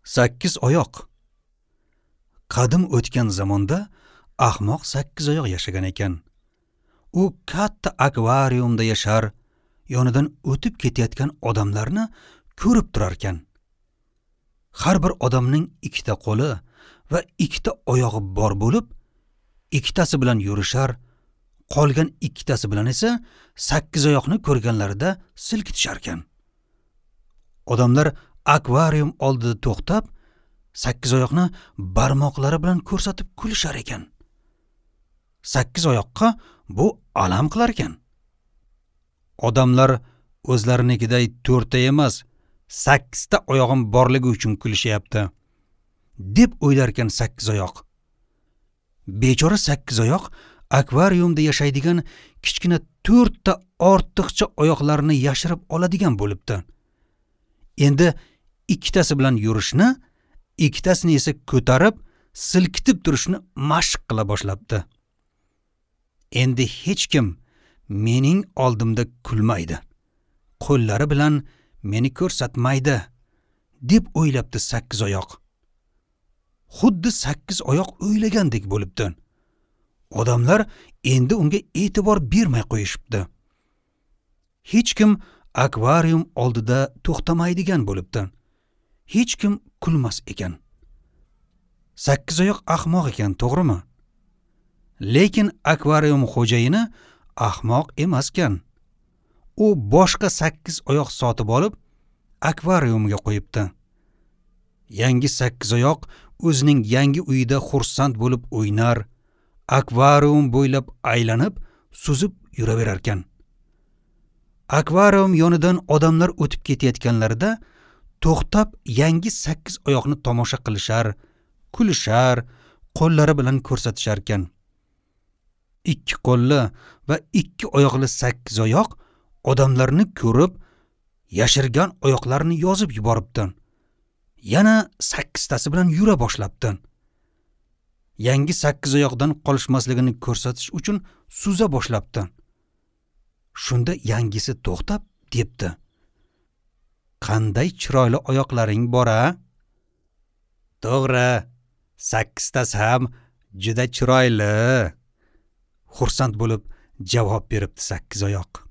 Sakkiz oyoq. Qadim o'tgan zamonda ahmoq sakkiz oyoq yashagan ekan. U katta akvariumda yashar, yonidan o'tib ketayotgan odamlarni ko'rib turar ekan. Har bir odamning ikkita qo'li va ikkita oyog'i bor bo'lib, ikkitasi bilan yurishar, qolgan ikkitasi bilan esa sakkiz oyoqni ko'rganlarida silkitishar ekan. Odamlar akvarium oldida to'xtab, sakkiz oyoqni barmoqlari bilan ko'rsatib kulishar ekan. Sakkiz oyoqqa bu alam qilar ekan. Odamlar o'zlarinikiday to'rtta emas, sakkizta oyog'im borligi uchun kulishyapti, deb o'ylar ekan sakkiz oyoq. Bechora sakkiz oyoq akvariumda yashaydigan kichkina to'rtta ortiqcha oyoqlarini yashirib oladigan bo'libdi. Endi ikkitasi bilan yurishni, ikkitasini esa ko'tarib, silkitib turishni mashq qila boshlabdi. Endi hech kim mening oldimda kulmaydi, qo'llari bilan meni ko'rsatmaydi, deb o'ylabdi sakkiz oyoq. Xuddi sakkiz oyoq o'ylagandek bo'libdi. Odamlar endi unga e'tibor bermay qo'yishibdi. Hech kim akvarium oldida to'xtamaydigan bo'libdi. Hech kim kulmas ekan. Sakkiz oyoq ahmoq ekan, to'g'rimi? Lekin akvarium xo'jayini ahmoq emas ekan. U boshqa sakkiz oyoq sotib olib, akvariumga qo'yibdi. Yangi sakkiz oyoq o'zining yangi uyida xursand bo'lib o'ynar, akvarium bo'ylab aylanib, suzib yuraverar ekan. Akvarium yonidan odamlar o'tib ketayotganlarida to'xtab yangi sakkiz oyoqni tomosha qilishar, kulishar, qo'llari bilan ko'rsatishar ekan. Ikki qo'lli va ikki oyoqli sakkiz oyoq odamlarni ko'rib, yashirgan oyoqlarini yozib yuboribdi. Yana sakkiztasi bilan yura boshlabdi. Yangi sakkiz oyoqdan qolishmasligini ko'rsatish uchun suza boshlabdi. Shunda yangisi to'xtab debdi: "Qanday chiroyli oyoqlaring bor-a?" "To'g'ri, sakkiztasi ham juda chiroyli", xursand bo'lib javob beribdi sakkiz oyoq.